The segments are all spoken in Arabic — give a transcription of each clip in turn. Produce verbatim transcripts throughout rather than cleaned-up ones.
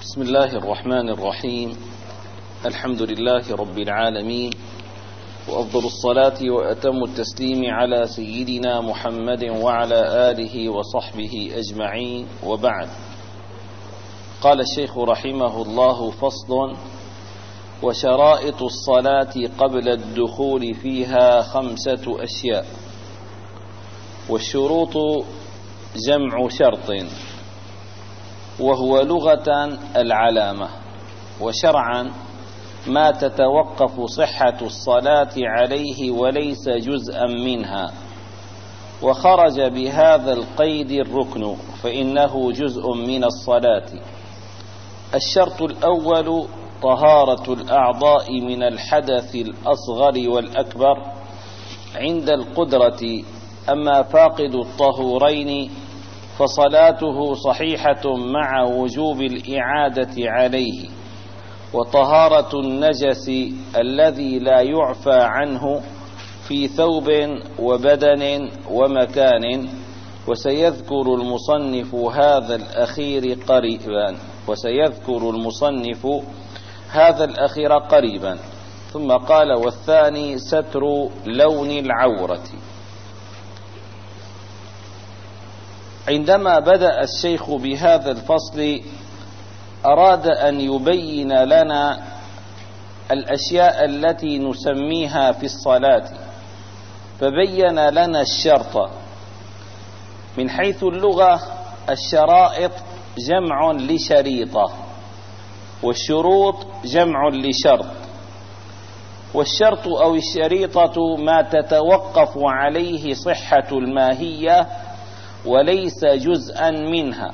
بسم الله الرحمن الرحيم. الحمد لله رب العالمين، وأفضل الصلاة وأتم التسليم على سيدنا محمد وعلى آله وصحبه أجمعين، وبعد. قال الشيخ رحمه الله: فصل: وشرائط الصلاة قبل الدخول فيها خمسة أشياء. والشروط جمع شرط، وهو لغة العلامة، وشرعا ما تتوقف صحة الصلاة عليه وليس جزءا منها، وخرج بهذا القيد الركن فإنه جزء من الصلاة. الشرط الأول طهارة الأعضاء من الحدث الأصغر والأكبر عند القدرة، أما فاقد الطهورين فصلاته صحيحة مع وجوب الإعادة عليه. وطهارة النجس الذي لا يعفى عنه في ثوب وبدن ومكان، وسيذكر المصنف هذا الأخير قريبا وسيذكر المصنف هذا الأخير قريبا ثم قال: والثاني ستر لون العورة. عندما بدأ الشيخ بهذا الفصل أراد أن يبين لنا الأشياء التي نسميها في الصلاة، فبين لنا الشرط. من حيث اللغة الشرائط جمع لشريطة، والشروط جمع لشرط. والشرط أو الشريطة ما تتوقف عليه صحة الماهية وليس جزءا منها.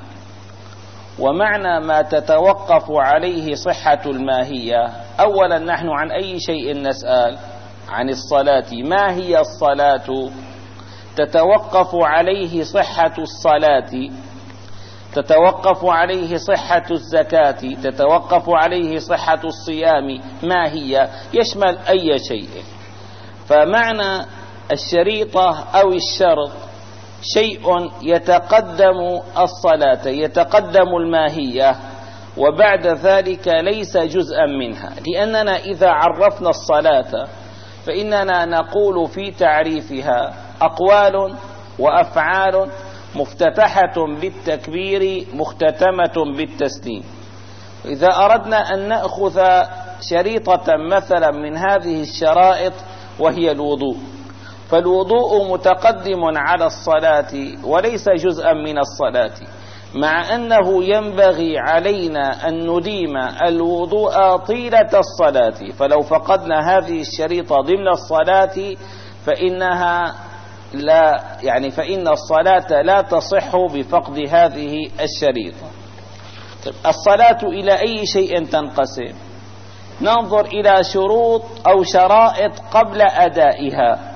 ومعنى ما تتوقف عليه صحة الماهية، أولا نحن عن أي شيء نسأل؟ عن الصلاة. ما هي الصلاة؟ تتوقف عليه صحة الصلاة، تتوقف عليه صحة الزكاة، تتوقف عليه صحة الصيام. ما هي؟ يشمل أي شيء. فمعنى الشريطة أو الشرط شيء يتقدم الصلاة، يتقدم الماهية، وبعد ذلك ليس جزءا منها. لأننا إذا عرفنا الصلاة فإننا نقول في تعريفها أقوال وأفعال مفتتحة بالتكبير مختتمة بالتسليم. إذا أردنا أن نأخذ شريطة مثلا من هذه الشرائط وهي الوضوء، فالوضوء متقدم على الصلاة وليس جزءا من الصلاة، مع أنه ينبغي علينا أن نديم الوضوء طيلة الصلاة. فلو فقدنا هذه الشريطة ضمن الصلاة فإنها لا يعني فإن الصلاة لا تصح بفقد هذه الشريطة. الصلاة إلى أي شيء تنقسم؟ ننظر إلى شروط أو شرائط قبل أدائها،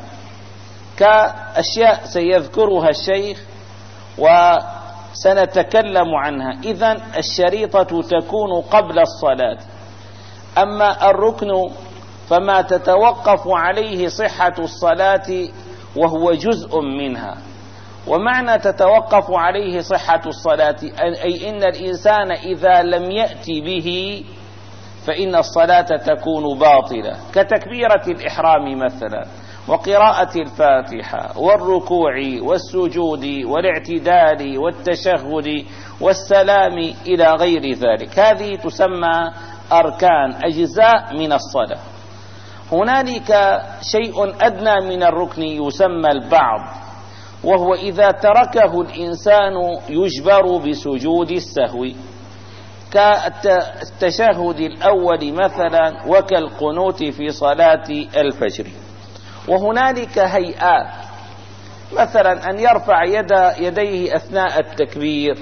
كأشياء سيذكرها الشيخ وسنتكلم عنها. إذن الشريطة تكون قبل الصلاة. أما الركن فما تتوقف عليه صحة الصلاة وهو جزء منها. ومعنى تتوقف عليه صحة الصلاة أي إن الإنسان إذا لم يأتي به فإن الصلاة تكون باطلة، كتكبيرة الإحرام مثلا، وقراءة الفاتحة، والركوع والسجود والاعتدال والتشهد والسلام إلى غير ذلك. هذه تسمى أركان، أجزاء من الصلاة. هنالك شيء أدنى من الركن يسمى البعض، وهو إذا تركه الإنسان يجبر بسجود السهو، كالتشهد الأول مثلا، وكالقنوت في صلاة الفجر. وهنالك هيئات، مثلا أن يرفع يد يديه أثناء التكبير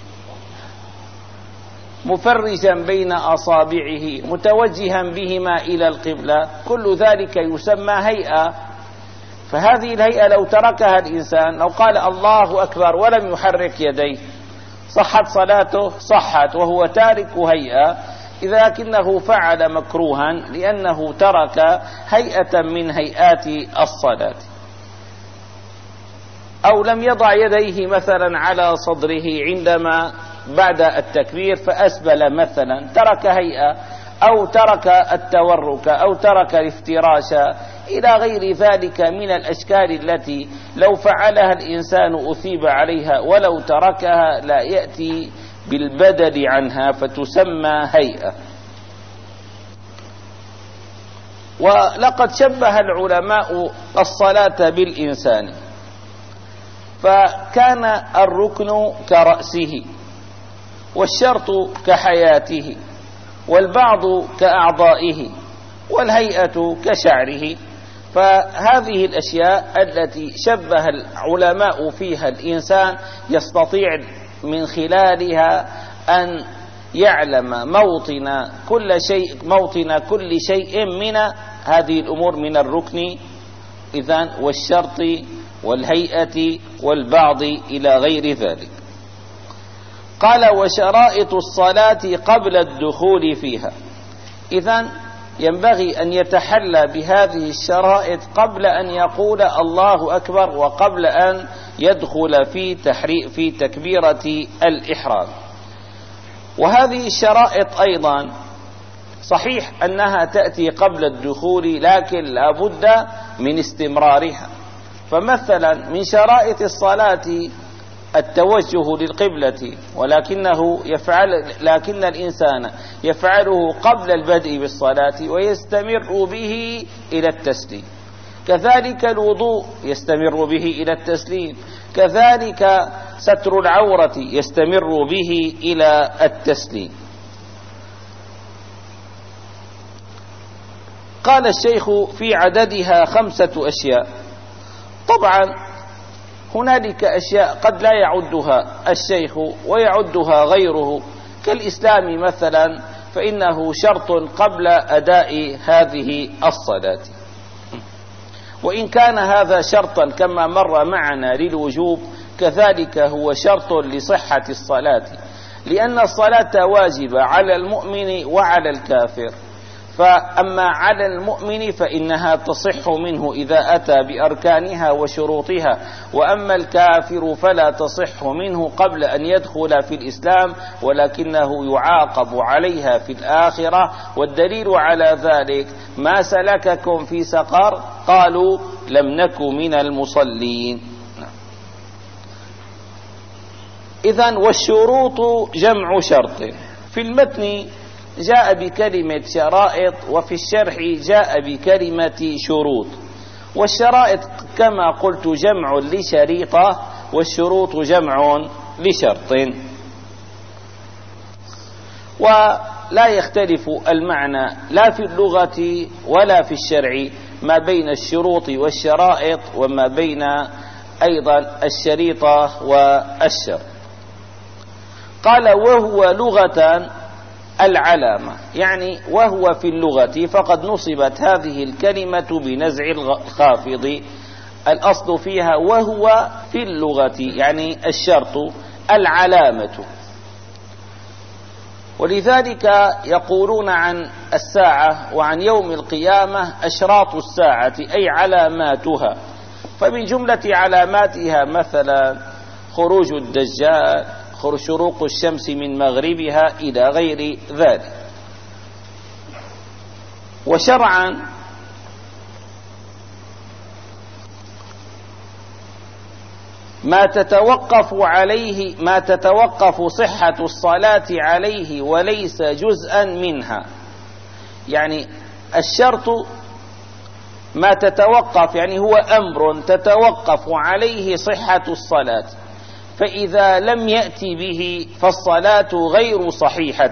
مفرجا بين أصابعه متوجها بهما إلى القبلة، كل ذلك يسمى هيئة. فهذه الهيئة لو تركها الإنسان، لو قال الله أكبر ولم يحرك يديه، صحت صلاته؟ صحت، وهو تارك هيئة، لكنه فعل مكروها لأنه ترك هيئة من هيئات الصلاة. أو لم يضع يديه مثلا على صدره عندما بعد التكبير فأسبل مثلا، ترك هيئة أو ترك التورك أو ترك الافتراش إلى غير ذلك من الأشكال التي لو فعلها الإنسان أثيب عليها، ولو تركها لا يأتي بالبدل عنها فتسمى هيئة. ولقد شبه العلماء الصلاة بالإنسان، فكان الركن كرأسه، والشرط كحياته، والبعض كأعضائه، والهيئة كشعره. فهذه الأشياء التي شبه العلماء فيها الإنسان يستطيع من خلالها أن يعلم موطن كل شيء موطن كل شيء من هذه الأمور من الركن إذن والشرط والهيئة والبعض إلى غير ذلك. قال: وشرائط الصلاة قبل الدخول فيها. إذن ينبغي أن يتحلى بهذه الشرائط قبل أن يقول الله أكبر وقبل أن يدخل في تحريق في تكبيرة الإحرام. وهذه الشرائط أيضا صحيح أنها تأتي قبل الدخول، لكن لا بد من استمرارها. فمثلا من شرائط الصلاة التوجه للقبلة، ولكنه يفعل لكن الإنسان يفعله قبل البدء بالصلاة ويستمر به إلى التسليم. كذلك الوضوء يستمر به إلى التسليم، كذلك ستر العورة يستمر به إلى التسليم. قال الشيخ: في عددها خمسة أشياء. طبعا هنالك أشياء قد لا يعدها الشيخ ويعدها غيره، كالإسلام مثلا، فإنه شرط قبل أداء هذه الصلاة، وإن كان هذا شرطا كما مر معنا للوجوب، كذلك هو شرط لصحة الصلاة، لأن الصلاة واجبة على المؤمن وعلى الكافر. فأما على المؤمن فإنها تصح منه إذا أتى بأركانها وشروطها، وأما الكافر فلا تصح منه قبل أن يدخل في الإسلام، ولكنه يعاقب عليها في الآخرة. والدليل على ذلك: ما سلككم في سقر؟ قالوا لم نك من المصلين. إذن والشروط جمع شرط. في المتن جاء بكلمة شرائط، وفي الشرح جاء بكلمة شروط. والشرائط كما قلت جمع لشريطة، والشروط جمع لشرط. ولا يختلف المعنى لا في اللغة ولا في الشرع ما بين الشروط والشرائط، وما بين أيضا الشريطة والشرط. قال: وهو لغة العلامة، يعني وهو في اللغة، فقد نصبت هذه الكلمة بنزع الخافض. الأصل فيها وهو في اللغة، يعني الشرط العلامة. ولذلك يقولون عن الساعة وعن يوم القيامة أشراط الساعة، أي علاماتها. فمن جملة علاماتها مثلا خروج الدجال، شروق الشمس من مغربها، إلى غير ذلك. وشرعا ما تتوقف عليه ما تتوقف صحة الصلاة عليه وليس جزءا منها. يعني الشرط ما تتوقف، يعني هو أمر تتوقف عليه صحة الصلاة، فإذا لم يأتي به فالصلاة غير صحيحة.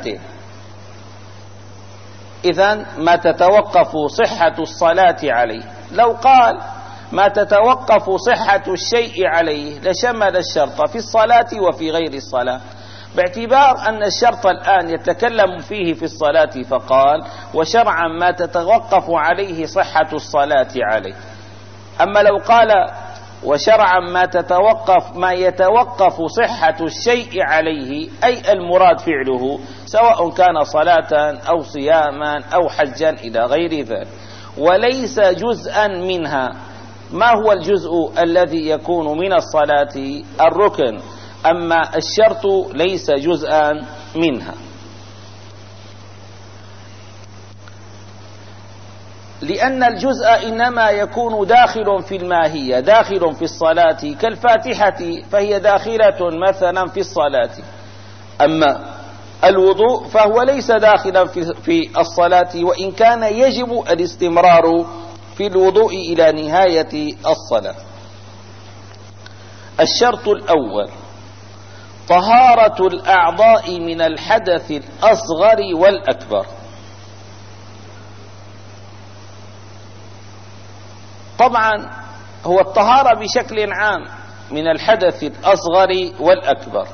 إذن ما تتوقف صحة الصلاة عليه. لو قال ما تتوقف صحة الشيء عليه لشمل الشرط في الصلاة وفي غير الصلاة، باعتبار أن الشرط الآن يتكلم فيه في الصلاة، فقال: وشرعا ما تتوقف عليه صحة الصلاة عليه. أما لو قال: وشرعا ما تتوقف ما يتوقف صحة الشيء عليه، أي المراد فعله، سواء كان صلاة أو صياما أو حجا إلى غير ذلك، وليس جزءا منها. ما هو الجزء الذي يكون من الصلاة؟ الركن. أما الشرط ليس جزءا منها، لأن الجزء إنما يكون داخل في الماهية، داخل في الصلاة، كالفاتحة فهي داخلة مثلا في الصلاة. أما الوضوء فهو ليس داخلا في الصلاة، وإن كان يجب الاستمرار في الوضوء إلى نهاية الصلاة. الشرط الأول طهارة الأعضاء من الحدث الأصغر والأكبر. طبعا هو الطهارة بشكل عام من الحدث الأصغر والأكبر.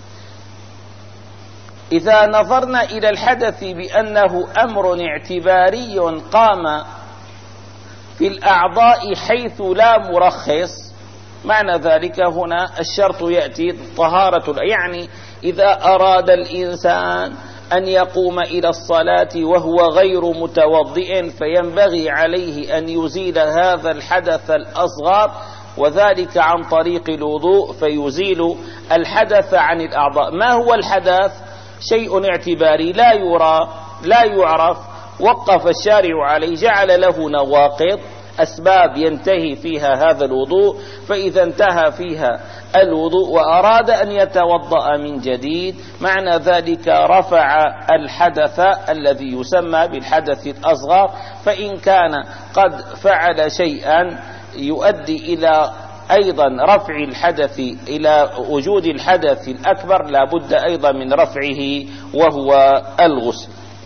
إذا نظرنا إلى الحدث بأنه أمر اعتباري قام في الأعضاء حيث لا مرخص، معنى ذلك هنا الشرط يأتي طهارة، يعني إذا أراد الإنسان أن يقوم إلى الصلاة وهو غير متوضئ فينبغي عليه أن يزيل هذا الحدث الأصغر، وذلك عن طريق الوضوء، فيزيل الحدث عن الأعضاء. ما هو الحدث؟ شيء اعتباري لا يرى لا يعرف، وقف الشارع عليه، جعل له نواقض، أسباب ينتهي فيها هذا الوضوء، فإذا انتهى فيها الوضوء وأراد أن يتوضأ من جديد، معنى ذلك رفع الحدث الذي يسمى بالحدث الأصغر. فإن كان قد فعل شيئا يؤدي إلى أيضا رفع الحدث، إلى وجود الحدث الأكبر، لا بد أيضا من رفعه وهو الغسل.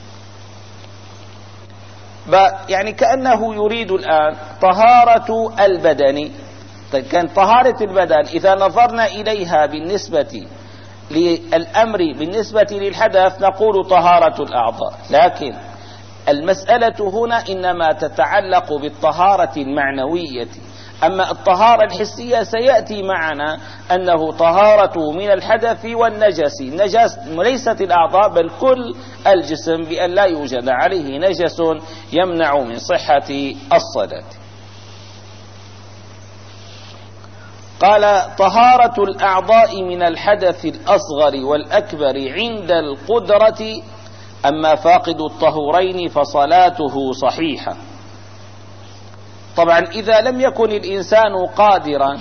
يعني كأنه يريد الآن طهارة البدن. كان طهارة البدن إذا نظرنا إليها بالنسبة للأمر بالنسبة للحدث نقول طهارة الأعضاء، لكن المسألة هنا إنما تتعلق بالطهارة المعنوية. أما الطهارة الحسية سيأتي معنا أنه طهارة من الحدث والنجس. النجس ليست الأعضاء بل كل الجسم، بأن لا يوجد عليه نجس يمنع من صحة الصلاة. قال طهارة الأعضاء من الحدث الأصغر والأكبر عند القدرة، أما فاقد الطهورين فصلاته صحيحة. طبعا إذا لم يكن الإنسان قادرا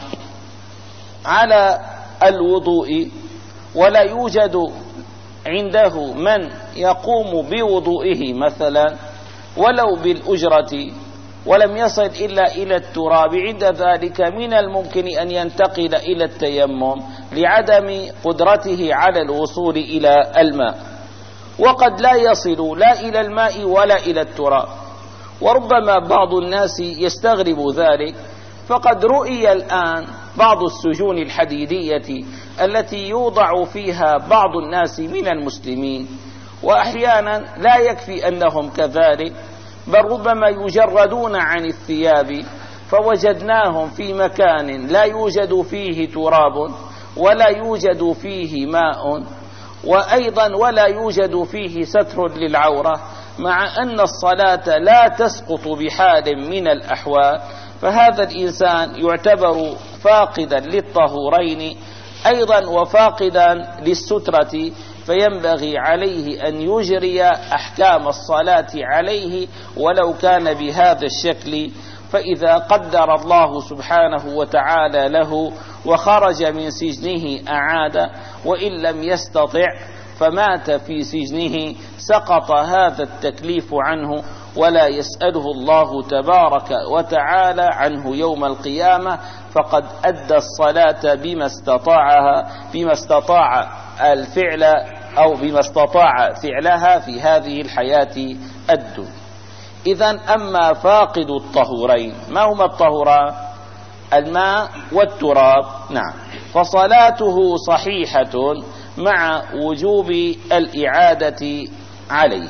على الوضوء ولا يوجد عنده من يقوم بوضوئه مثلا ولو بالأجرة، ولم يصل إلا إلى التراب، عند ذلك من الممكن أن ينتقل إلى التيمم لعدم قدرته على الوصول إلى الماء، وقد لا يصل لا إلى الماء ولا إلى التراب. وربما بعض الناس يستغرب ذلك، فقد رؤي الآن بعض السجون الحديدية التي يوضع فيها بعض الناس من المسلمين، وأحيانا لا يكفي أنهم كذلك، بل ربما يجردون عن الثياب، فوجدناهم في مكان لا يوجد فيه تراب ولا يوجد فيه ماء، وأيضا ولا يوجد فيه ستر للعورة، مع أن الصلاة لا تسقط بحال من الأحوال. فهذا الإنسان يعتبر فاقدا للطهورين أيضا وفاقدا للسترة، فينبغي عليه أن يجري أحكام الصلاة عليه ولو كان بهذا الشكل. فإذا قدر الله سبحانه وتعالى له وخرج من سجنه أعاد، وإن لم يستطع فمات في سجنه سقط هذا التكليف عنه، ولا يسأله الله تبارك وتعالى عنه يوم القيامة، فقد أدى الصلاة بما استطاعها بما استطاع الفعل أو بما استطاع فعلها في هذه الحياة الدنيا. إذن أما فاقد الطهورين، ما هما الطهوران؟ الماء والتراب، نعم، فصلاته صحيحة مع وجوب الإعادة عليه.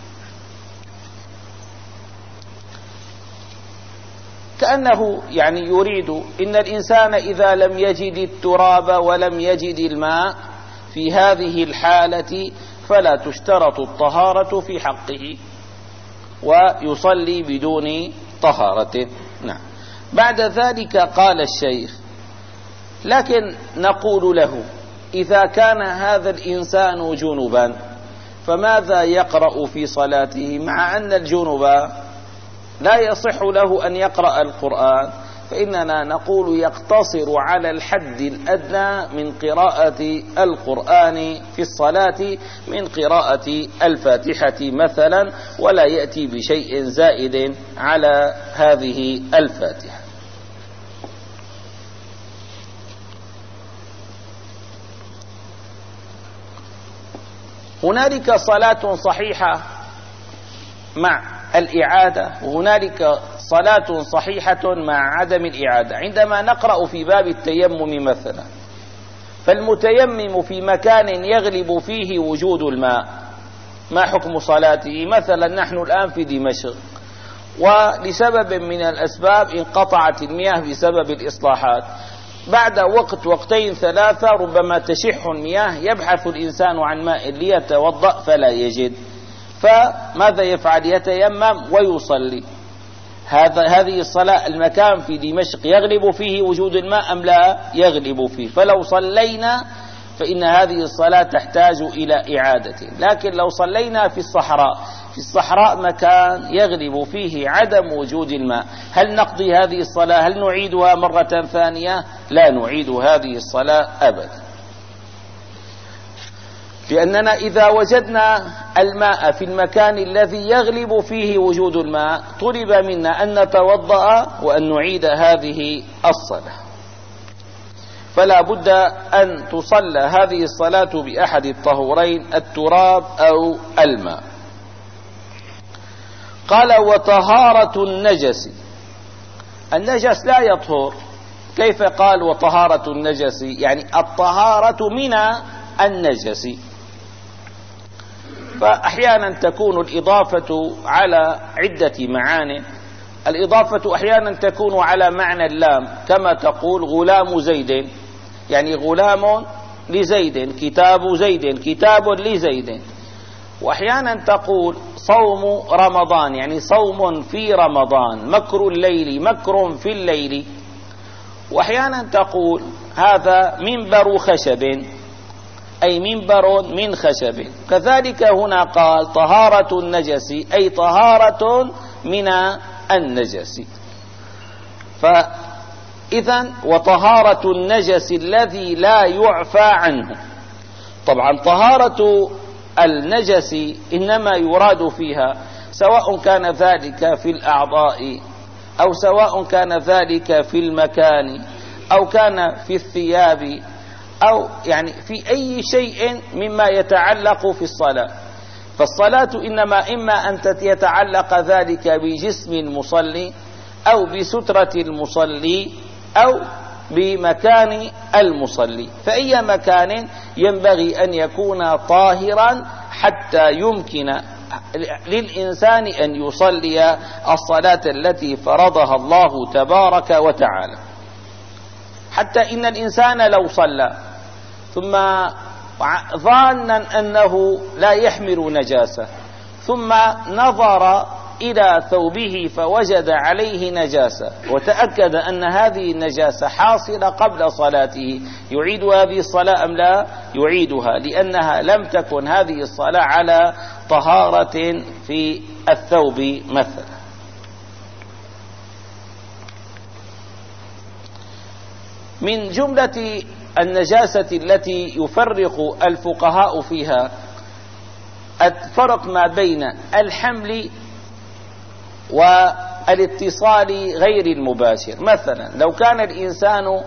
كأنه يعني يريد إن الإنسان إذا لم يجد التراب ولم يجد الماء في هذه الحالة فلا تشترط الطهارة في حقه ويصلي بدون طهارة. نعم. بعد ذلك قال الشيخ: لكن نقول له إذا كان هذا الإنسان جنبا فماذا يقرأ في صلاته مع أن الجنب لا يصح له أن يقرأ القرآن؟ فإننا نقول يقتصر على الحد الأدنى من قراءة القرآن في الصلاة من قراءة الفاتحة مثلا، ولا يأتي بشيء زائد على هذه الفاتحة. هنالك صلاة صحيحة مع الإعادة، وهنالك صلاة صحيحة مع عدم الإعادة. عندما نقرأ في باب التيمم مثلا، فالمتيمم في مكان يغلب فيه وجود الماء، ما حكم صلاته؟ مثلا نحن الآن في دمشق، ولسبب من الأسباب انقطعت المياه بسبب الإصلاحات، بعد وقت وقتين ثلاثة ربما تشح المياه، يبحث الإنسان عن ماء ليتوضأ فلا يجد، فماذا يفعل؟ يتيمم ويصلي. هذا هذه الصلاة المكان في دمشق يغلب فيه وجود الماء أم لا يغلب فيه؟ فلو صلينا فإن هذه الصلاة تحتاج إلى إعادة. لكن لو صلينا في الصحراء، في الصحراء مكان يغلب فيه عدم وجود الماء، هل نقضي هذه الصلاة؟ هل نعيدها مرة ثانية؟ لا نعيد هذه الصلاة أبدا، لأننا إذا وجدنا الماء في المكان الذي يغلب فيه وجود الماء طلب منا أن نتوضأ وأن نعيد هذه الصلاة، فلا بد أن تصلى هذه الصلاة بأحد الطهورين، التراب أو الماء. قال وطهارة النجس، النجس لا يطهر. كيف قال وطهارة النجس؟ يعني الطهارة من النجس. فأحيانا تكون الإضافة على عدة معان. الإضافة أحيانا تكون على معنى اللام، كما تقول غلام زيد، يعني غلام لزيد، كتاب زيد، كتاب لزيد. وأحيانا تقول صوم رمضان، يعني صوم في رمضان، مكر الليل، مكر في الليل. وأحيانا تقول هذا منبر خشب، أي منبر من خشب. كذلك هنا قال طهارة النجس، أي طهارة من النجس. فإذا وطهارة النجس الذي لا يعفى عنه. طبعا طهارة النجس إنما يراد فيها سواء كان ذلك في الأعضاء، أو سواء كان ذلك في المكان، أو كان في الثياب، أو يعني في أي شيء مما يتعلق في الصلاة. فالصلاة إنما إما أن يتعلق ذلك بجسم المصلي، أو بسترة المصلي، أو بمكان المصلي. فأي مكان ينبغي أن يكون طاهرا حتى يمكن للإنسان أن يصلي الصلاة التي فرضها الله تبارك وتعالى. حتى إن الإنسان لو صلى ثم ظانا أنه لا يحمل نجاسة، ثم نظر إلى ثوبه فوجد عليه نجاسة، وتأكد أن هذه النجاسة حاصلة قبل صلاته، يعيد هذه الصلاة أم لا يعيدها؟ لأنها لم تكن هذه الصلاة على طهارة في الثوب مثلا. من جملة النجاسة التي يفرق الفقهاء فيها الفرق ما بين الحمل والاتصال غير المباشر. مثلا لو كان الإنسان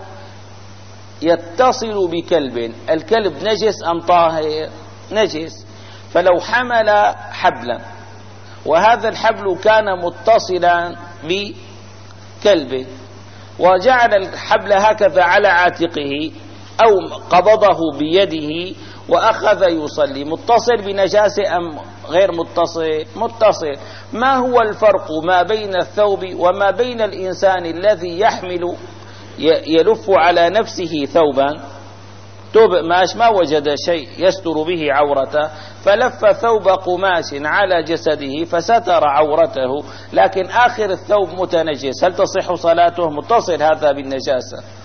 يتصل بكلب، الكلب نجس أم طاهر؟ نجس. فلو حمل حبلا وهذا الحبل كان متصلا بكلب، وجعل الحبل هكذا على عاتقه أو قبضه بيده وأخذ يصلي، متصل بنجاسة أم غير متصل؟ متصل. ما هو الفرق ما بين الثوب وما بين الإنسان الذي يحمل يلف على نفسه ثوبا، ثوب قماش ما وجد شيء يستر به عورته فلف ثوب قماش على جسده فستر عورته، لكن آخر الثوب متنجس، هل تصح صلاته؟ متصل هذا بالنجاسة.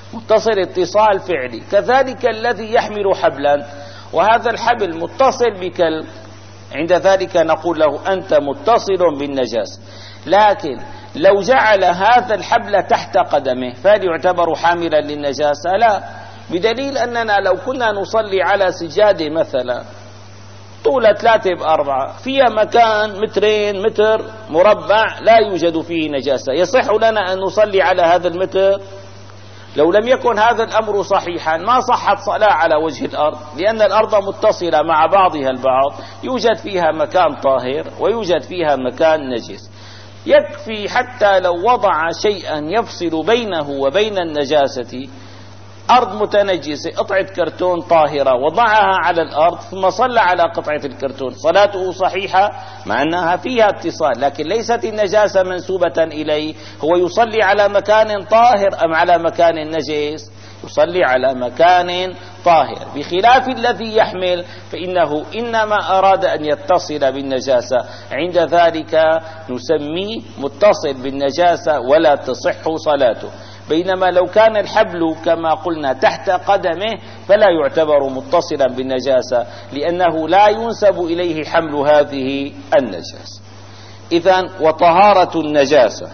متصل اتصال فعلي. كذلك الذي يحمل حبلا وهذا الحبل متصل بكلب، عند ذلك نقول له أنت متصل بالنجاسة. لكن لو جعل هذا الحبل تحت قدمه فهل يعتبر حاملا للنجاسة؟ لا، بدليل أننا لو كنا نصلي على سجادة مثلا طولها ثلاثة بأربعة فيها مكان مترين متر مربع لا يوجد فيه نجاسة، يصح لنا أن نصلي على هذا المتر؟ لو لم يكن هذا الأمر صحيحا ما صحت صلاة على وجه الأرض، لأن الأرض متصلة مع بعضها البعض، يوجد فيها مكان طاهر ويوجد فيها مكان نجس. يكفي حتى لو وضع شيئا يفصل بينه وبين النجاسة، أرض متنجسة قطعة كرتون طاهرة وضعها على الأرض ثم صلى على قطعة الكرتون، صلاته صحيحة مع أنها فيها اتصال، لكن ليست النجاسة منسوبة إليه. هو يصلي على مكان طاهر أم على مكان نجس؟ يصلي على مكان طاهر، بخلاف الذي يحمل فإنه إنما أراد أن يتصل بالنجاسة، عند ذلك نسميه متصل بالنجاسة ولا تصح صلاته. بينما لو كان الحبل كما قلنا تحت قدمه فلا يعتبر متصلا بالنجاسة، لأنه لا ينسب إليه حمل هذه النجاسة. إذن وطهارة النجاسة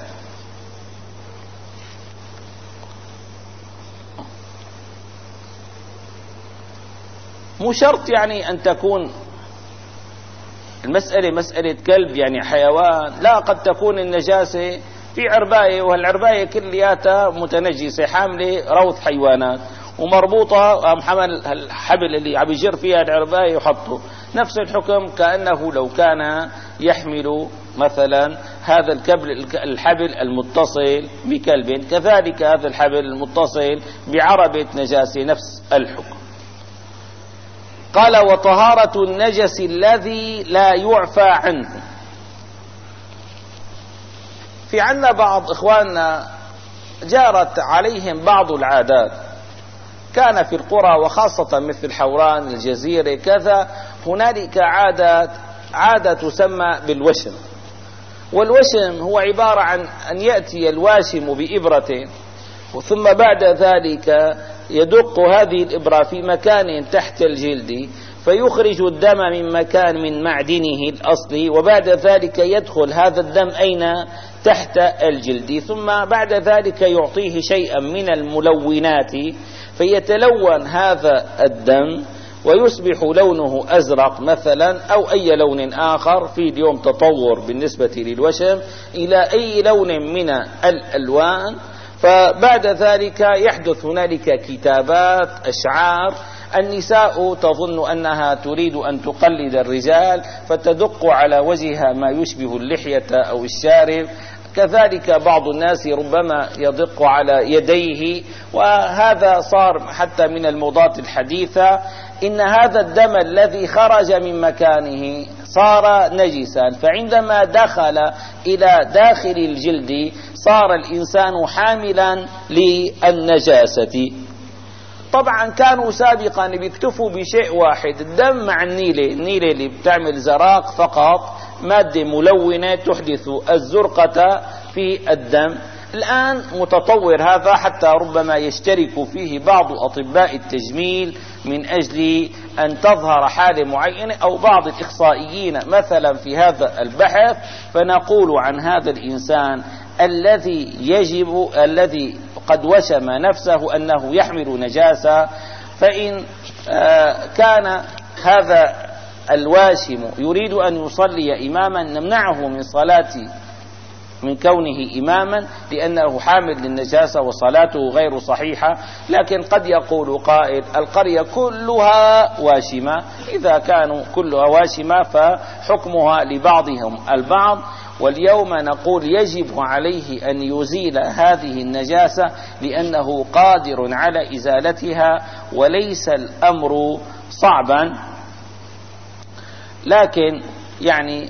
مو شرط يعني أن تكون المسألة مسألة كلب يعني حيوان، لا، قد تكون النجاسة في عرباية وهالعرباية كلياتها متنجسة حاملة روث حيوانات ومربوطة، قام حمل الحبل اللي عم يجر فيها العرباية وحطه، نفس الحكم كأنه لو كان يحمل مثلا هذا الحبل المتصل بكلب، كذلك هذا الحبل المتصل بعربة نجاسة نفس الحكم. قال وطهارة النجس الذي لا يعفى عنه. في عنا بعض إخواننا جارت عليهم بعض العادات، كان في القرى وخاصة مثل حوران الجزيرة كذا هنالك عادة عادة تسمى بالوشم. والوشم هو عبارة عن أن يأتي الواشم بإبرة ثم بعد ذلك يدق هذه الإبرة في مكان تحت الجلد فيخرج الدم من مكان من معدنه الأصلي، وبعد ذلك يدخل هذا الدم أين؟ تحت الجلد، ثم بعد ذلك يعطيه شيئا من الملونات فيتلون هذا الدم ويصبح لونه أزرق مثلا أو أي لون آخر. في اليوم تطور بالنسبة للوشم إلى أي لون من الألوان، فبعد ذلك يحدث هنالك كتابات أشعار، النساء تظن أنها تريد أن تقلد الرجال فتدق على وجهها ما يشبه اللحية أو الشارب، كذلك بعض الناس ربما يدق على يديه، وهذا صار حتى من الموضات الحديثة. إن هذا الدم الذي خرج من مكانه صار نجسا، فعندما دخل إلى داخل الجلد صار الإنسان حاملا للنجاسة. طبعا كانوا سابقا بيكتفوا بشيء واحد، الدم مع النيلة، النيلة اللي بتعمل زراق فقط، مادة ملونة تحدث الزرقة في الدم. الآن متطور هذا حتى ربما يشترك فيه بعض أطباء التجميل من أجل أن تظهر حالة معينة، أو بعض الإخصائيين مثلا في هذا البحث، فنقول عن هذا الإنسان الذي يجب الذي قد وشم نفسه أنه يحمل نجاسة، فإن كان هذا الواشم يريد أن يصلي إماما نمنعه من صلاة من كونه إماما لأنه حامل للنجاسة وصلاته غير صحيحة. لكن قد يقول قائل القرية كلها واشمة، إذا كانوا كلها واشمة فحكمها لبعضهم البعض، واليوم نقول يجب عليه أن يزيل هذه النجاسة لأنه قادر على إزالتها وليس الأمر صعبا. لكن يعني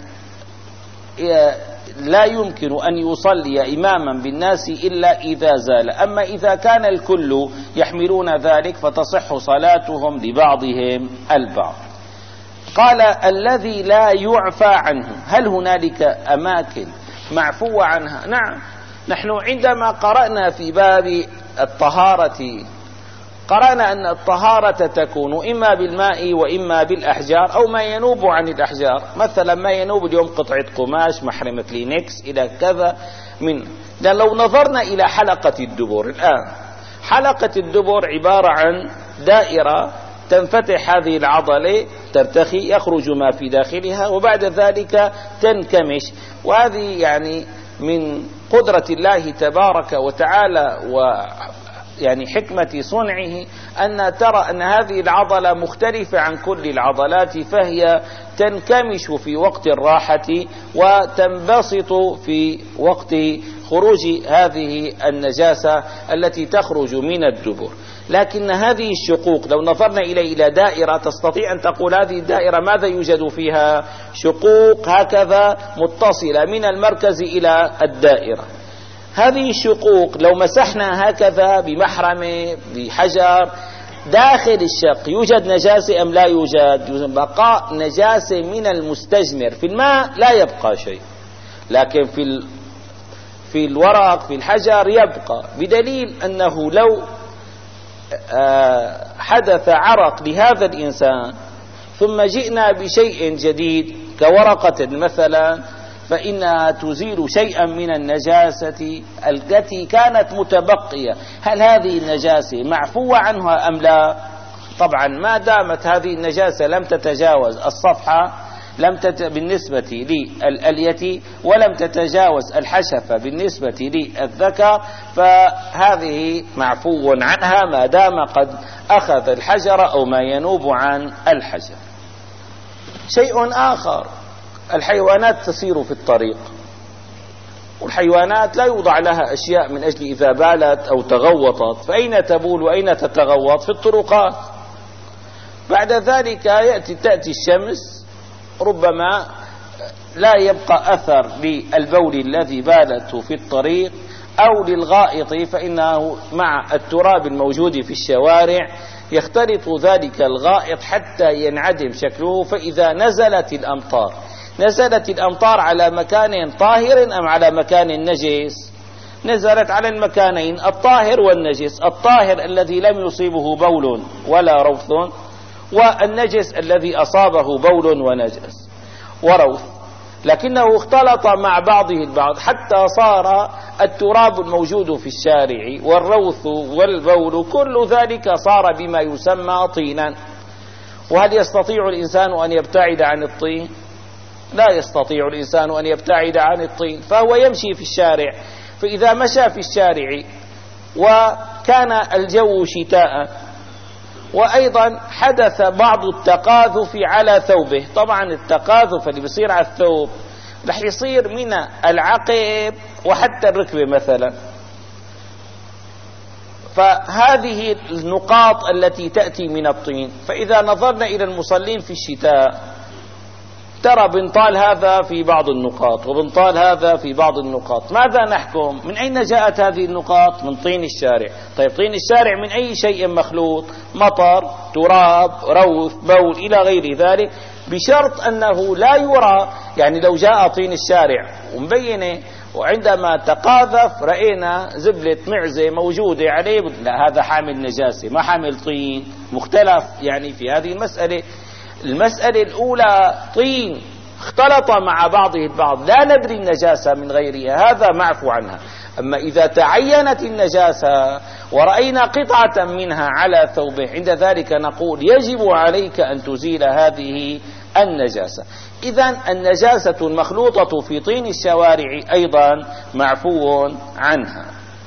لا يمكن أن يصلي إماما بالناس إلا إذا زال، أما إذا كان الكل يحملون ذلك فتصح صلاتهم لبعضهم البعض. قال الذي لا يعفى عنه، هل هنالك أماكن معفوة عنها؟ نعم، نحن عندما قرأنا في باب الطهارة قرأنا أن الطهارة تكون إما بالماء وإما بالأحجار أو ما ينوب عن الأحجار، مثلا ما ينوب اليوم قطعة قماش، محرمة كلينكس، إلى كذا من. لأن لو نظرنا إلى حلقة الدبر الآن، حلقة الدبر عبارة عن دائرة تنفتح هذه العضلة ترتخي، يخرج ما في داخلها، وبعد ذلك تنكمش. وهذه يعني من قدرة الله تبارك وتعالى و يعني حكمة صنعه أن ترى أن هذه العضلة مختلفة عن كل العضلات، فهي تنكمش في وقت الراحة وتنبسط في وقت خروج هذه النجاسة التي تخرج من الدبر. لكن هذه الشقوق لو نظرنا إلى إلى دائرة، تستطيع أن تقول هذه الدائرة ماذا يوجد فيها؟ شقوق هكذا متصلة من المركز إلى الدائرة. هذه الشقوق لو مسحنا هكذا بمحرمة بحجر داخل الشق يوجد نجاسة أم لا يوجد؟ يوجد بقاء نجاسة من المستجمر. في الماء لا يبقى شيء، لكن في في الورق في الحجر يبقى، بدليل أنه لو حدث عرق لهذا الإنسان ثم جئنا بشيء جديد كورقة مثلا، فإنها تزيل شيئا من النجاسة التي كانت متبقية. هل هذه النجاسة معفوة عنها أم لا؟ طبعا ما دامت هذه النجاسة لم تتجاوز الصفحة لم تت... بالنسبة للألية، ولم تتجاوز الحشفة بالنسبة للذكر، فهذه معفو عنها ما دام قد أخذ الحجر أو ما ينوب عن الحجر. شيء آخر، الحيوانات تسير في الطريق، والحيوانات لا يوضع لها أشياء من أجل إذا بالت أو تغوطت، فأين تبول وأين تتغوط؟ في الطرقات. بعد ذلك يأتي تأتي الشمس، ربما لا يبقى أثر للبول الذي بالته في الطريق أو للغائط، فإنه مع التراب الموجود في الشوارع يختلط ذلك الغائط حتى ينعدم شكله. فإذا نزلت الأمطار نزلت الأمطار على مكان طاهر أم على مكان نجس؟ نزلت على المكانين الطاهر والنجس، الطاهر الذي لم يصيبه بول ولا روث، والنجس الذي أصابه بول ونجس وروث، لكنه اختلط مع بعضه البعض حتى صار التراب الموجود في الشارع والروث والبول كل ذلك صار بما يسمى طينا. وهل يستطيع الإنسان أن يبتعد عن الطين؟ لا يستطيع الإنسان أن يبتعد عن الطين، فهو يمشي في الشارع. فإذا مشى في الشارع وكان الجو شتاء وأيضا حدث بعض التقاذف على ثوبه، طبعا التقاذف اللي بيصير على الثوب رح يصير من العقب وحتى الركبة مثلا. فهذه النقاط التي تأتي من الطين. فإذا نظرنا إلى المصلين في الشتاء ترى بنطال هذا في بعض النقاط وبنطال هذا في بعض النقاط. ماذا نحكم؟ من أين جاءت هذه النقاط؟ من طين الشارع. طيب طين الشارع من أي شيء مخلوط؟ مطر، تراب، روث، بول إلى غير ذلك، بشرط أنه لا يرى. يعني لو جاء طين الشارع ومبينه وعندما تقاذف رأينا زبلة معزة موجودة عليه، لا هذا حامل نجاسة ما حامل طين. مختلف يعني في هذه المسألة. المسألة الأولى طين اختلط مع بعضه البعض لا ندري النجاسة من غيرها، هذا معفو عنها. أما إذا تعينت النجاسة ورأينا قطعة منها على ثوبه، عند ذلك نقول يجب عليك أن تزيل هذه النجاسة. إذن النجاسة المخلوطة في طين الشوارع أيضا معفو عنها.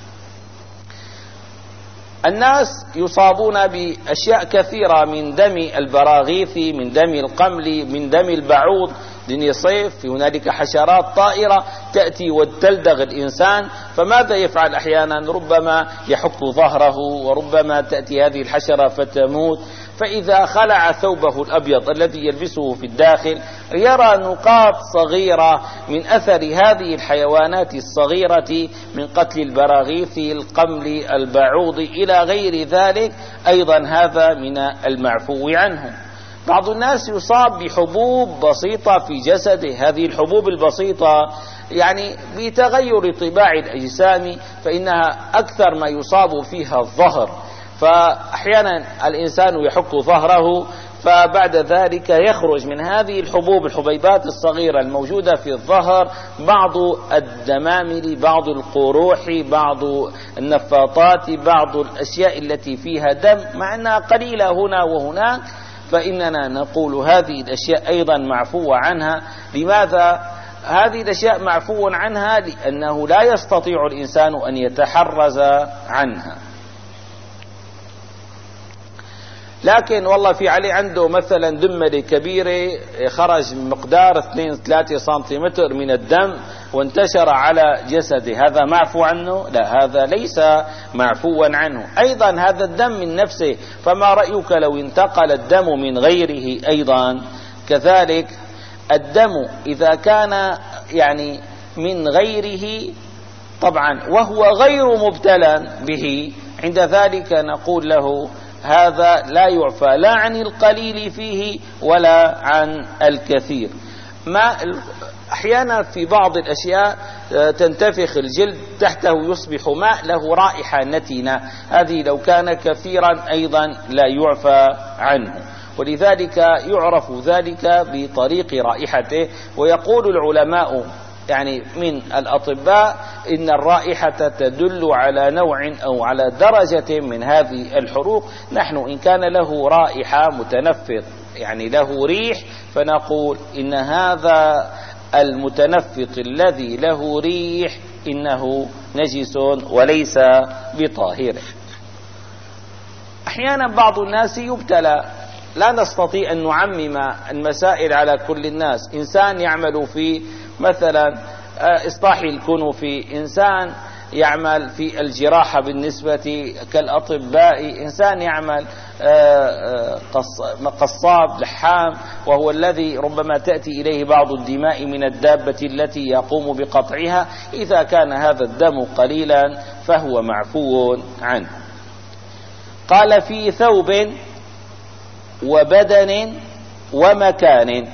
الناس يصابون بأشياء كثيرة من دم البراغيث، من دم القمل، من دم البعوض دنيا صيف. هنالك حشرات طائرة تأتي وتلدغ الإنسان، فماذا يفعل؟ أحيانا ربما يحك ظهره، وربما تأتي هذه الحشرة فتموت. فإذا خلع ثوبه الأبيض الذي يلبسه في الداخل يرى نقاط صغيرة من أثر هذه الحيوانات الصغيرة من قتل البراغيث، القمل، البعوض إلى غير ذلك، أيضا هذا من المعفو عنه. بعض الناس يصاب بحبوب بسيطة في جسده، هذه الحبوب البسيطة يعني بتغير طباع الأجسام فإنها أكثر ما يصاب فيها الظهر، فأحيانا الإنسان يحك ظهره فبعد ذلك يخرج من هذه الحبوب الحبيبات الصغيرة الموجودة في الظهر بعض الدمامل، بعض القروح، بعض النفاطات، بعض الأشياء التي فيها دم مع أنها قليلة هنا وهناك، فإننا نقول هذه الأشياء أيضا معفو عنها. لماذا هذه الأشياء معفو عنها؟ لأنه لا يستطيع الإنسان أن يتحرز عنها. لكن والله في عليه عنده مثلا دملة كبيرة خرج مقدار اثنين ثلاثة سنتيمتر من الدم وانتشر على جسده، هذا معفو عنه؟ لا، هذا ليس معفوا عنه. أيضا هذا الدم من نفسه، فما رأيك لو انتقل الدم من غيره؟ أيضا كذلك الدم إذا كان يعني من غيره طبعا وهو غير مبتلى به، عند ذلك نقول له هذا لا يعفى لا عن القليل فيه ولا عن الكثير. ما أحيانا في بعض الأشياء تنتفخ الجلد تحته يصبح ماء له رائحة نتنة، هذه لو كان كثيرا أيضا لا يعفى عنه، ولذلك يعرف ذلك بطريق رائحته. ويقول العلماء يعني من الأطباء إن الرائحة تدل على نوع أو على درجة من هذه الحروق. نحن إن كان له رائحة متنفذ يعني له ريح فنقول إن هذا المتنفذ الذي له ريح إنه نجس وليس بطاهر. أحيانا بعض الناس يبتلى، لا نستطيع أن نعمم المسائل على كل الناس. إنسان يعمل في مثلا إصلاح الكنوف، إنسان يعمل في الجراحة بالنسبة كالأطباء، إنسان يعمل قصاب لحام وهو الذي ربما تأتي إليه بعض الدماء من الدابة التي يقوم بقطعها، إذا كان هذا الدم قليلا فهو معفو عنه. قال في ثوب وبدن ومكان.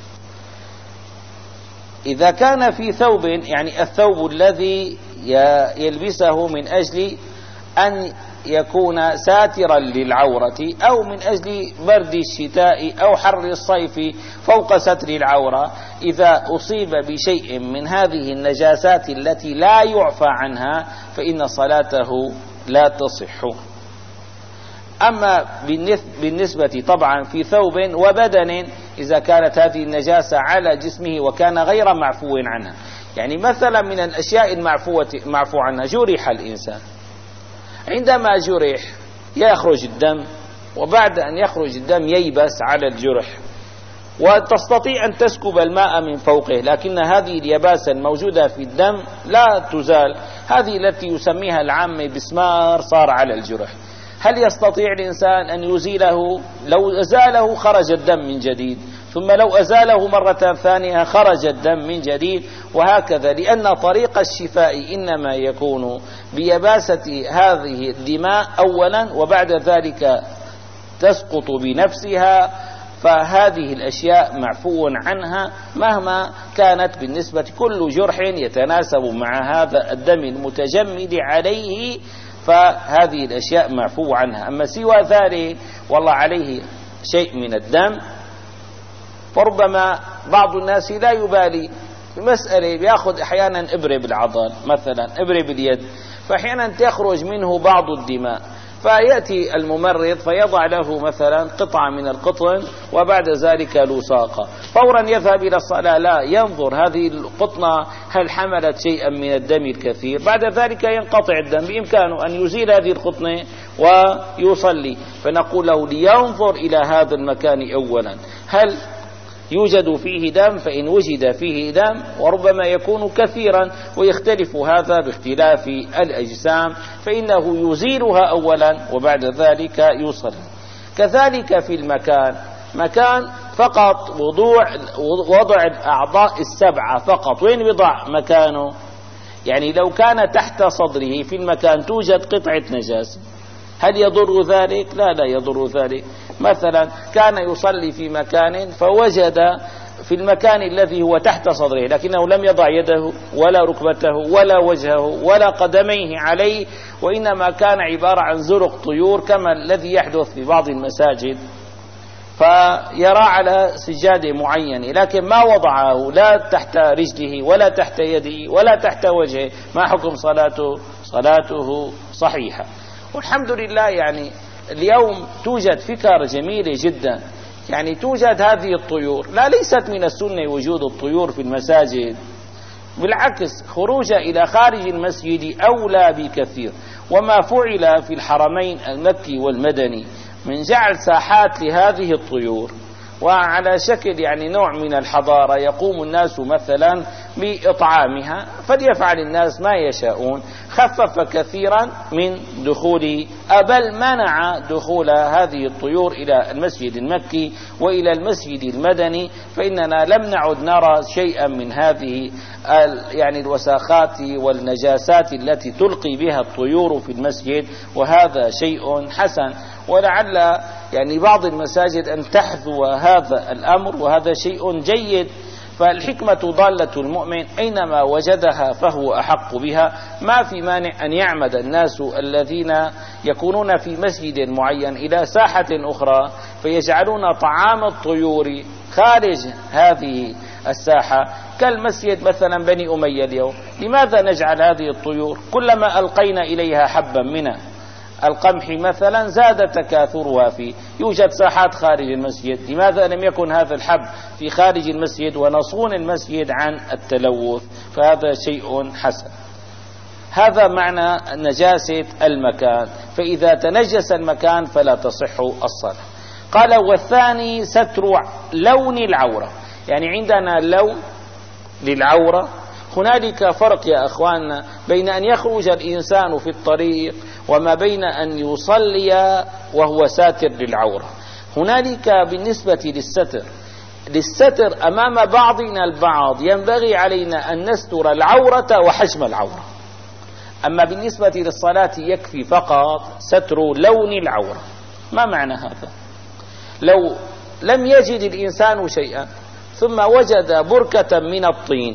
إذا كان في ثوب يعني الثوب الذي يلبسه من أجل أن يكون ساترا للعورة أو من أجل برد الشتاء أو حر الصيف فوق ستر العورة، إذا أصيب بشيء من هذه النجاسات التي لا يعفى عنها فإن صلاته لا تصح. أما بالنسبة طبعا في ثوب وبدن إذا كانت هذه النجاسة على جسمه وكان غير معفو عنها، يعني مثلا من الأشياء المعفوة معفو عنها جرح الإنسان، عندما جرح يخرج الدم وبعد أن يخرج الدم ييبس على الجرح وتستطيع أن تسكب الماء من فوقه، لكن هذه اليباسة الموجودة في الدم لا تزال، هذه التي يسميها العامة بسمار صار على الجرح. هل يستطيع الإنسان أن يزيله؟ لو أزاله خرج الدم من جديد، ثم لو أزاله مرة ثانية خرج الدم من جديد، وهكذا، لأن طريق الشفاء إنما يكون بيباسة هذه الدماء أولا وبعد ذلك تسقط بنفسها. فهذه الأشياء معفو عنها مهما كانت بالنسبة، كل جرح يتناسب مع هذا الدم المتجمد عليه، فهذه الأشياء معفو عنها. أما سوى ذلك والله عليه شيء من الدم، فربما بعض الناس لا يبالي بمسألة، بيأخذ أحيانا إبرة بالعضل مثلا إبرة باليد، فأحيانا تخرج منه بعض الدماء، فيأتي الممرض فيضع له مثلا قطعة من القطن وبعد ذلك لصاقة، فورا يذهب إلى الصلاة لا ينظر هذه القطنة هل حملت شيئا من الدم الكثير، بعد ذلك ينقطع الدم، بإمكانه أن يزيل هذه القطنة ويصلي. فنقول له لينظر إلى هذا المكان أولا هل يوجد فيه دم، فإن وجد فيه دم وربما يكون كثيرا ويختلف هذا باختلاف الأجسام فإنه يزيلها أولا وبعد ذلك يصلي. كذلك في المكان، مكان فقط وضوع وضع الأعضاء السبعة فقط، وين بضع مكانه؟ يعني لو كان تحت صدره في المكان توجد قطعة نجاسة، هل يضر ذلك؟ لا لا يضر ذلك. مثلا كان يصلي في مكان فوجد في المكان الذي هو تحت صدره لكنه لم يضع يده ولا ركبته ولا وجهه ولا قدميه عليه، وإنما كان عبارة عن زرق طيور كما الذي يحدث في بعض المساجد، فيرى على سجادة معينة لكن ما وضعه لا تحت رجله ولا تحت يده ولا تحت وجهه، ما حكم صلاته؟ صلاته صحيحة. والحمد لله يعني اليوم توجد فكرة جميلة جدا، يعني توجد هذه الطيور، لا ليست من السنة وجود الطيور في المساجد، بالعكس خروج إلى خارج المسجد أولى بكثير. وما فعل في الحرمين المكي والمدني من جعل ساحات لهذه الطيور وعلى شكل يعني نوع من الحضارة يقوم الناس مثلا بإطعامها، فليفعل الناس ما يشاءون، خفف كثيرا من دخول بل منع دخول هذه الطيور إلى المسجد المكي وإلى المسجد المدني، فإننا لم نعد نرى شيئا من هذه يعني الوساخات والنجاسات التي تلقي بها الطيور في المسجد، وهذا شيء حسن. ولعل يعني بعض المساجد أن تحذو هذا الأمر، وهذا شيء جيد. فالحكمة ضالة المؤمن، أينما وجدها فهو أحق بها. ما في مانع أن يعمد الناس الذين يكونون في مسجد معين إلى ساحة أخرى فيجعلون طعام الطيور خارج هذه الساحة، كالمسجد مثلا بني أمية اليوم. لماذا نجعل هذه الطيور كلما ألقينا إليها حبا منها القمح مثلا زاد تكاثرها فيه؟ يوجد ساحات خارج المسجد، لماذا لم يكن هذا الحب في خارج المسجد ونصون المسجد عن التلوث؟ فهذا شيء حسن. هذا معنى نجاسة المكان، فإذا تنجس المكان فلا تصح الصلاة. قال والثاني ستر لون العورة، يعني عندنا لون للعورة. هنالك فرق يا أخواننا بين أن يخرج الإنسان في الطريق وما بين أن يصلي وهو ساتر للعورة. هنالك بالنسبة للستر للستر أمام بعضنا البعض ينبغي علينا أن نستر العورة وحجم العورة، أما بالنسبة للصلاة يكفي فقط ستر لون العورة. ما معنى هذا؟ لو لم يجد الإنسان شيئا ثم وجد بركة من الطين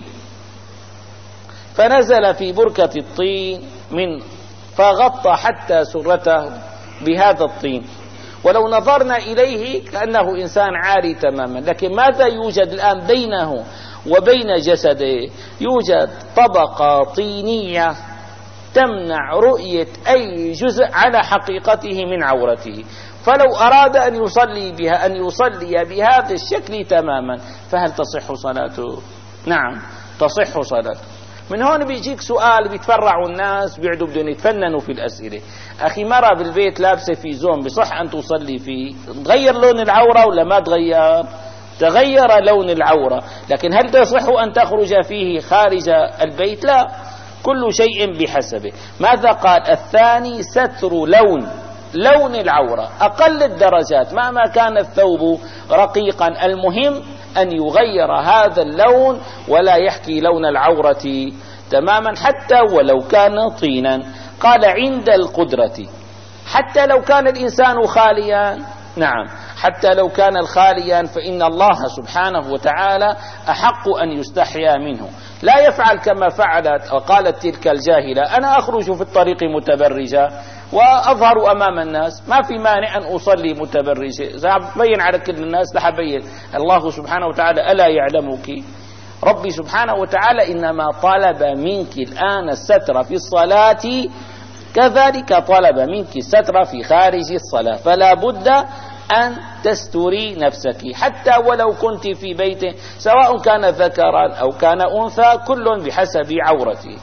فنزل في بركة الطين من فغطى حتى سرته بهذا الطين، ولو نظرنا إليه كأنه إنسان عاري تماما، لكن ماذا يوجد الآن بينه وبين جسده؟ يوجد طبقة طينية تمنع رؤية أي جزء على حقيقته من عورته، فلو أراد أن يصلي بها أن يصلي بهذا الشكل تماما فهل تصح صلاته؟ نعم تصح صلاته. من هون بيجيك سؤال، بيتفرعوا الناس بيقعدوا بدهم يتفننوا في الأسئلة. أخي مرة بالبيت لابسة في زوم بصح أن تصلي فيه؟ تغير لون العورة ولا ما تغير؟ تغير لون العورة، لكن هل تصح أن تخرج فيه خارج البيت؟ لا، كل شيء بحسبه. ماذا قال؟ الثاني ستر لون لون العورة، أقل الدرجات مهما كان الثوب رقيقا، المهم أن يغير هذا اللون ولا يحكي لون العورة تماما حتى ولو كان طينا. قال عند القدرة، حتى لو كان الإنسان خاليا. نعم حتى لو كان الخاليا فإن الله سبحانه وتعالى أحق أن يستحيا منه، لا يفعل كما فعلت وقالت تلك الجاهلة أنا أخرج في الطريق متبرجة وأظهر أمام الناس، ما في مانع أن أصلي متبرجة، بين على كل الناس لحبين. الله سبحانه وتعالى ألا يعلمك؟ ربي سبحانه وتعالى إنما طلب منك الآن الستر في الصلاة، كذلك طلب منك الستر في خارج الصلاة، فلا بد أن تستري نفسك حتى ولو كنت في بيت، سواء كان ذكرا أو كان أنثى، كل بحسب عورته.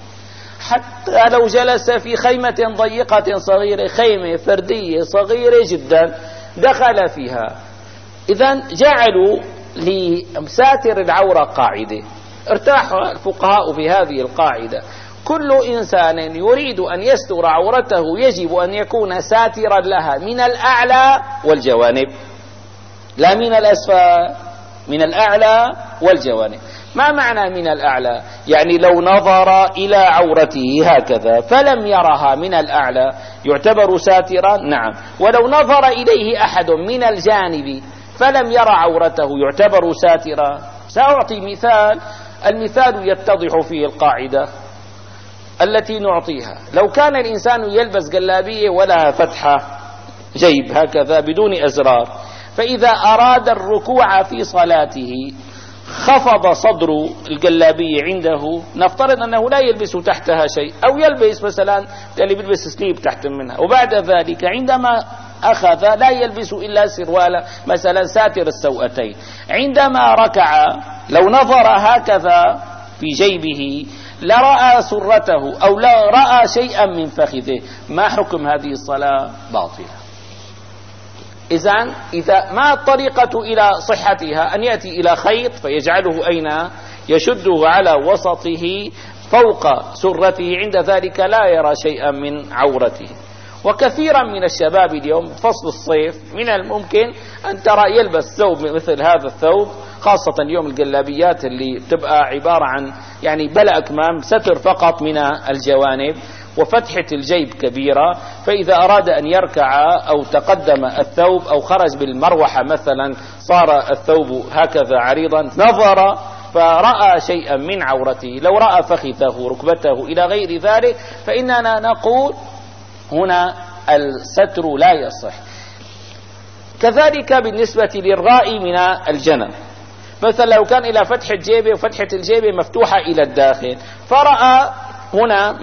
حتى لو جلس في خيمة ضيقة صغيرة، خيمة فردية صغيرة جدا دخل فيها، إذن جعلوا لساتر العورة قاعدة، ارتاح الفقهاء في هذه القاعدة. كل إنسان يريد أن يستر عورته يجب أن يكون ساترا لها من الأعلى والجوانب، لا من الأسفل، من الأعلى والجوانب. ما معنى من الأعلى؟ يعني لو نظر إلى عورته هكذا فلم يرها من الأعلى يعتبر ساترا؟ نعم. ولو نظر إليه أحد من الجانب فلم يرى عورته يعتبر ساترا؟ سأعطي مثال، المثال يتضح فيه القاعدة التي نعطيها. لو كان الإنسان يلبس جلابية ولها فتحة جيب هكذا بدون أزرار، فإذا أراد الركوع في صلاته خفض صدر الجلابية عنده، نفترض أنه لا يلبس تحتها شيء، أو يلبس مثلا اللي بيلبس سليب تحت منها، وبعد ذلك عندما أخذ لا يلبس إلا سروالا مثلا ساتر السوأتين، عندما ركع لو نظر هكذا في جيبه لرأى سرته أو لا رأى شيئا من فخذه، ما حكم هذه الصلاة؟ باطلة. إذن إذا ما الطريقة إلى صحتها؟ أن يأتي إلى خيط فيجعله أين؟ يشده على وسطه فوق سرته، عند ذلك لا يرى شيئا من عورته. وكثيرا من الشباب اليوم فصل الصيف من الممكن أن ترى يلبس ثوب مثل هذا الثوب، خاصة اليوم الجلابيات اللي تبقى عبارة عن يعني بلا أكمام، ستر فقط من الجوانب وفتحة الجيب كبيرة، فإذا أراد أن يركع أو تقدم الثوب أو خرج بالمروحة مثلا صار الثوب هكذا عريضا، نظر فرأى شيئا من عورته، لو رأى فخذه ركبته إلى غير ذلك، فإننا نقول هنا الستر لا يصح. كذلك بالنسبة للرائي من الجنب، مثلا لو كان إلى فتحة جيبه وفتحة الجيبه مفتوحة إلى الداخل، فرأى هنا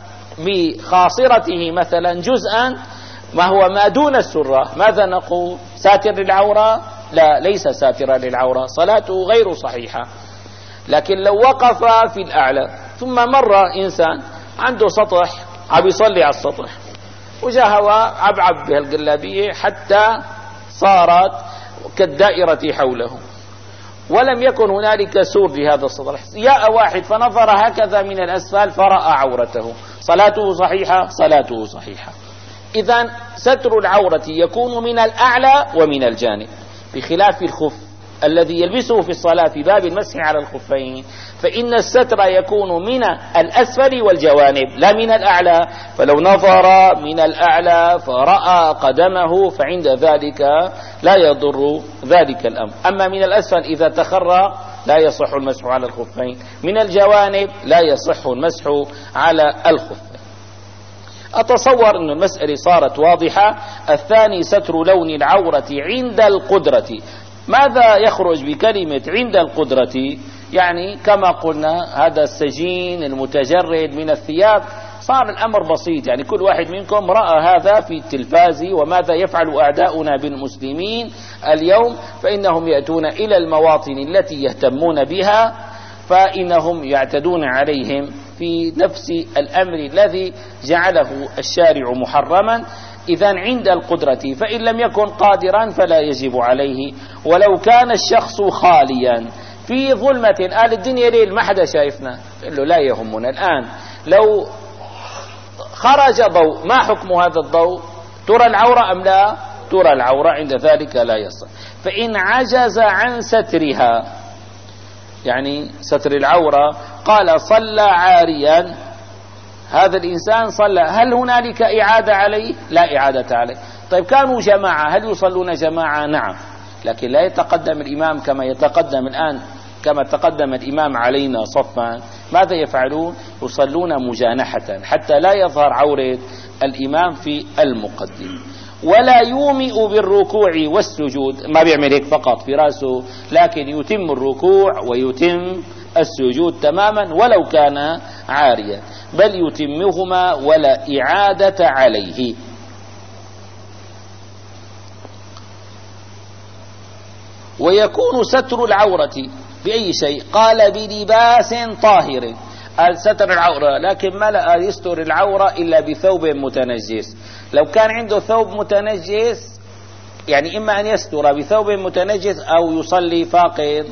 بخاصرته مثلا جزءا ما هو ما دون السرة، ماذا نقول؟ ساتر للعورة؟ لا، ليس ساترا للعورة، صلاته غير صحيحة. لكن لو وقف في الأعلى ثم مر إنسان عنده سطح عم يصلي على السطح وجاء هواء عبعب بهالجلابية حتى صارت كالدائرة حوله، ولم يكن هنالك سور لهذا السطح، جاء واحد فنظر هكذا من الأسفل فرأى عورته، صلاته صحيحة؟ صلاته صحيحة. إذن ستر العورة يكون من الأعلى ومن الجانب، بخلاف الخف الذي يلبسه في الصلاة في باب المسح على الخفين، فإن الستر يكون من الأسفل والجوانب لا من الأعلى، فلو نظر من الأعلى فرأى قدمه فعند ذلك لا يضر ذلك الأمر. أما من الأسفل إذا تخرى لا يصح المسح على الخفين، من الجوانب لا يصح المسح على الخفين. أتصور أن المسألة صارت واضحة. الثاني ستر لون العورة عند القدرة. ماذا يخرج بكلمة عند القدرة؟ يعني كما قلنا هذا السجين المتجرد من الثياب، صار الأمر بسيط، يعني كل واحد منكم رأى هذا في التلفاز وماذا يفعل أعداؤنا بالمسلمين اليوم، فإنهم يأتون إلى المواطن التي يهتمون بها فإنهم يعتدون عليهم في نفس الأمر الذي جعله الشارع محرما. إذن عند القدرة، فإن لم يكن قادرا فلا يجب عليه. ولو كان الشخص خاليا في ظلمة، قال الدنيا ليل ما حدا شايفنا، قال له لا يهمنا. الآن لو خرج ضوء، ما حكم هذا الضوء؟ ترى العورة أم لا؟ ترى العورة، عند ذلك لا يصح. فإن عجز عن سترها، يعني ستر العورة، قال صلى عاريا، هذا الإنسان صلى، هل هنالك إعادة عليه؟ لا إعادة عليه. طيب كانوا جماعة، هل يصلون جماعة؟ نعم، لكن لا يتقدم الإمام كما يتقدم الآن، كما تقدم الإمام علينا صفا. ماذا يفعلون؟ يصلون مجانحة حتى لا يظهر عورة الإمام في المقدم. ولا يومئ بالركوع والسجود، ما بيعمل هيك فقط في رأسه، لكن يتم الركوع ويتم السجود تماما ولو كان عاريا، بل يتمهما ولا إعادة عليه. ويكون ستر العورة بأي شيء؟ قال بلباس طاهر. ستر العورة، لكن ما لا يستر العورة إلا بثوب متنجس. لو كان عنده ثوب متنجس، يعني إما أن يستر بثوب متنجس أو يصلي فاقد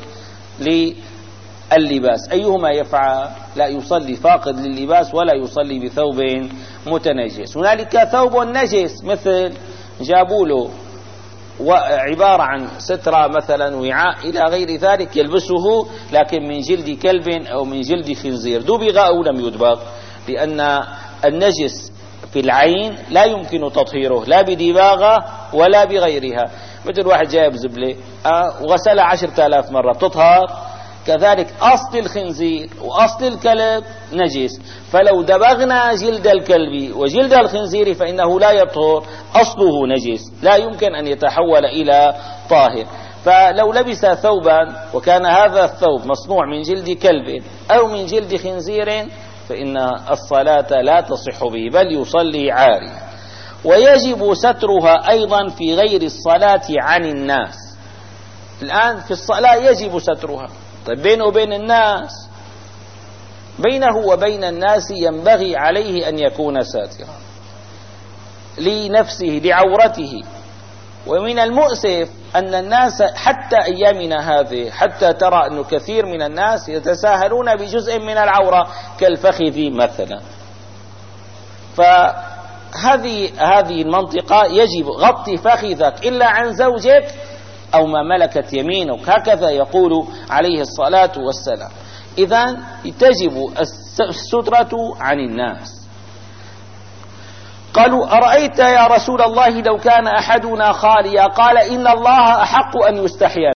لللباس، أيهما يفعل؟ لا، يصلي فاقد لللباس ولا يصلي بثوب متنجس. هنالك ثوب نجس، مثل جابوا له وعبارة عن سترة مثلا وعاء إلى غير ذلك يلبسه، لكن من جلد كلب أو من جلد خنزير، دبغ أو لم يدبغ، لأن النجس في العين لا يمكن تطهيره لا بدباغة ولا بغيرها. مثل واحد جايب زبلة وغسلها عشرة آلاف مرة تطهر، كذلك أصل الخنزير وأصل الكلب نجس، فلو دبغنا جلد الكلب وجلد الخنزير فإنه لا يطهر، أصله نجس لا يمكن أن يتحول إلى طاهر. فلو لبس ثوبا وكان هذا الثوب مصنوع من جلد كلب أو من جلد خنزير فإن الصلاة لا تصح به، بل يصلي عاريا. ويجب سترها أيضا في غير الصلاة عن الناس. الآن في الصلاة يجب سترها، طيب بينه وبين الناس، بينه وبين الناس ينبغي عليه أن يكون ساترا لنفسه لعورته. ومن المؤسف أن الناس حتى أيامنا هذه حتى ترى أن كثير من الناس يتساهلون بجزء من العورة كالفخذ مثلا. فهذه هذه المنطقة يجب غطي فخذك إلا عن زوجك أو ما ملكت يمينك، هكذا يقول عليه الصلاة والسلام. إذن تجب السترة عن الناس. قالوا أرأيت يا رسول الله لو كان أحدنا خاليا؟ قال إن الله أحق أن يستحيا